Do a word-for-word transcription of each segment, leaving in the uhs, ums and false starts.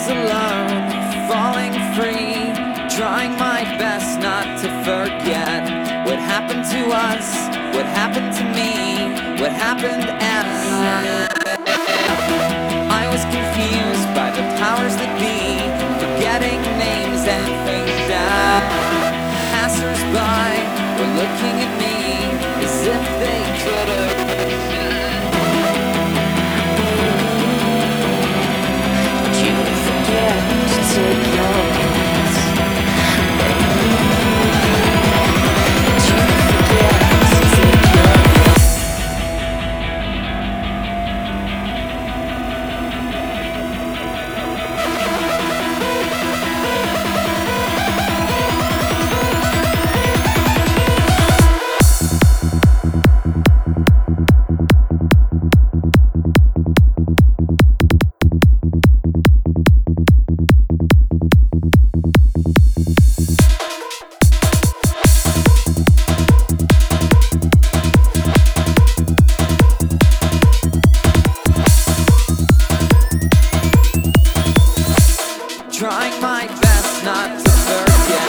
was alone, falling free, trying my best not to forget what happened to us, what happened to me, what happened and I was confused by the powers that be, forgetting names and things that passers-by were looking at me as if they could have. Trying my best not to forget.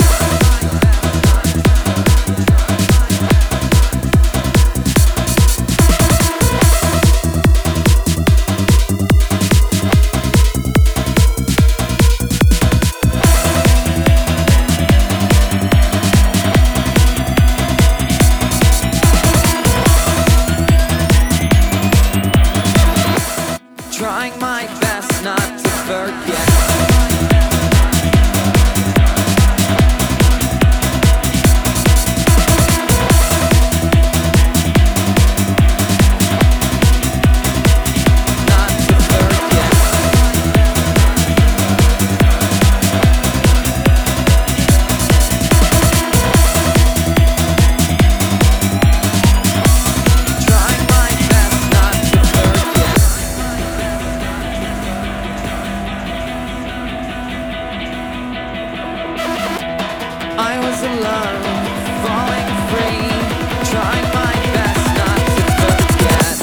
Trying my best not to forget. I was alone, falling free, trying my best not to forget.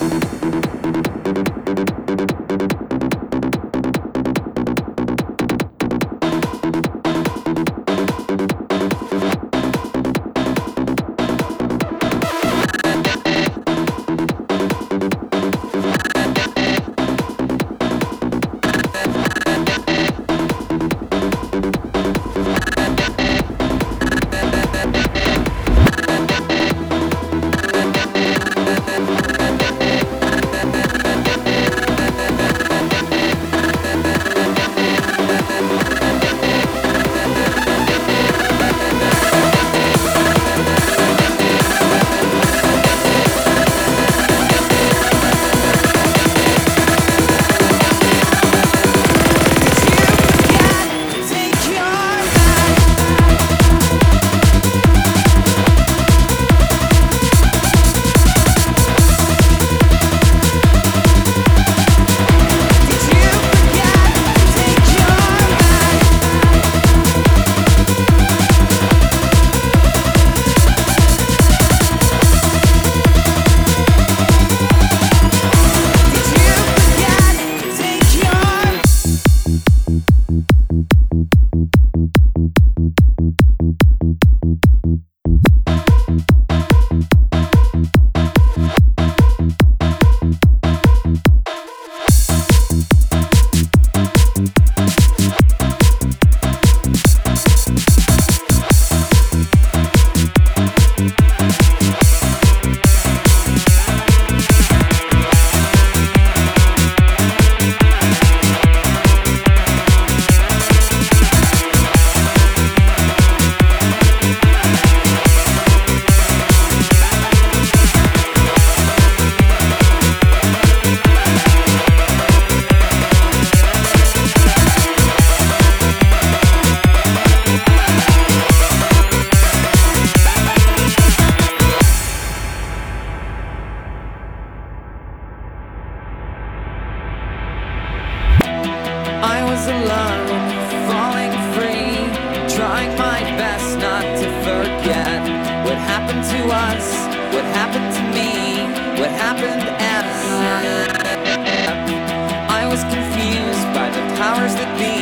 I was alone, falling free, trying my best not to forget what happened to us, what happened to me, what happened and I was confused by the powers that be.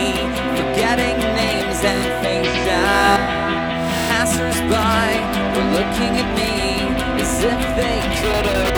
looking at me as if they could've